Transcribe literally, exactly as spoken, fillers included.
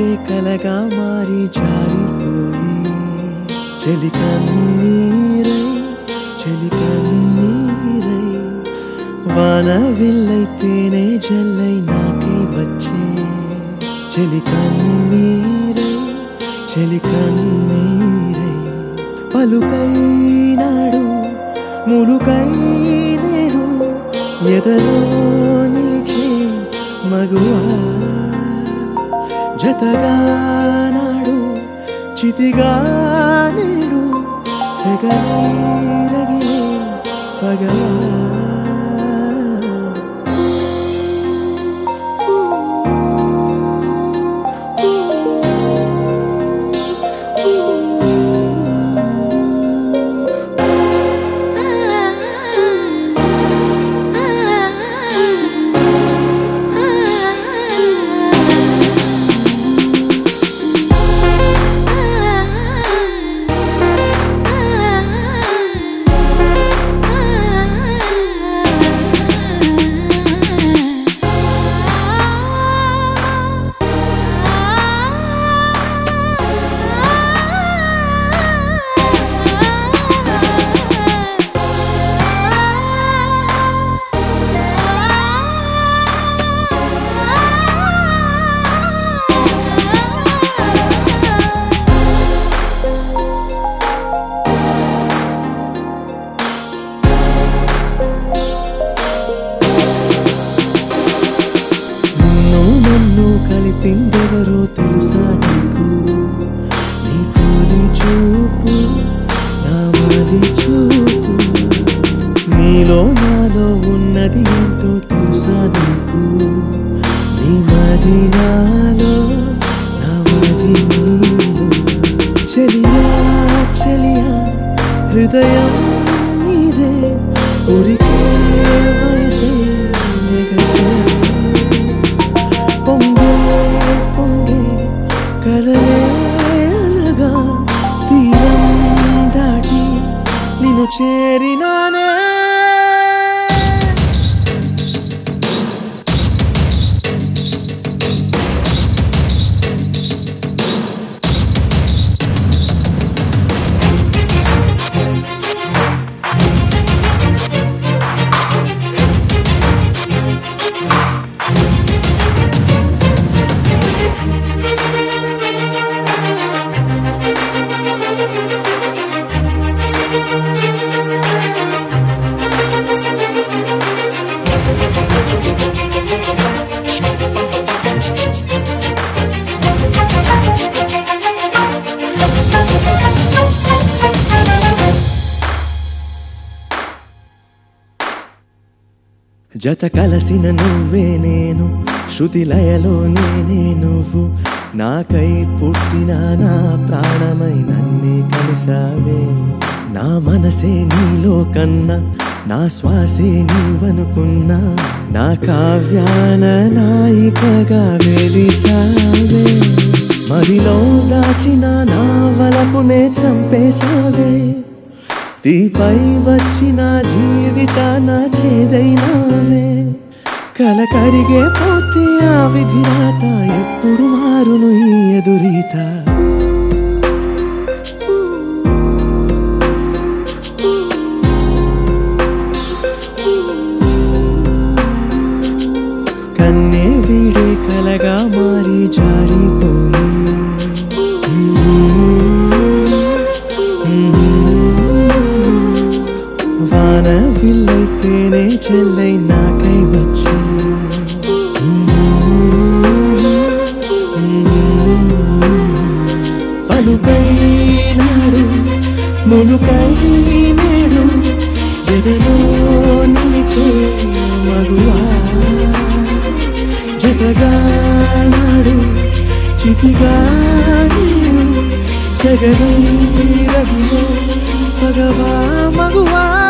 వీడే కలగా మారి జారిపోయి చలి కన్నీరై చలి కన్నీరై వాన విల్లైతేనే జల్లై నాకై వచ్చే చలి కన్నీరై చలి కన్నీరై పలుకై నాడు ములుకై నేడు ఎదలో నిలిచే మగువా జతగా నాడు చితిగా నేడు సెగలై రగిలే పగవా కలిపిందెవరో తెలుసా నీకు నీ తోలి చూపు నా మది చూపు నీలో నాలో ఉన్నది ఏంటో తెలుసా నీకు నీ మది నాలో నా మది నీలో చెలియా చెలియా హృదయం నీదే ఉరికే వయసే ఎగసే పొంగే పొంగే కలలే అలగా తీరం దాటి నిన్ను చేరినానే జత కలసిన నువ్వే నేను శృతి లయలో నేనే నువ్వు నాకై పుట్టిన నా ప్రాణమై నన్నే కలిసావే నా మనసే నీలో కన్నా నా శ్వాసే నీవనుకున్నా నా కావ్యాన నాయికగా వెలిసావే మదిలో దాచిన నా వలపునే చంపేసావే తీపై వచ్చిన జీవితాన చేదైనావే కల కరిగే పోతే ఆ విధిరాత ఎప్పుడు మారును ఈ ఎదురీత కన్నే వీడే కలగా మారి జారిపోయి వాన విల్లైతేనే చెల్లై నాకై వచ్చి పలుకై నాడు ములుకై నేడు ఎదలో నిలిచే మగువా జతగా నాడు చితిగా నేడు సెగలై రగిలే పగవా మగువా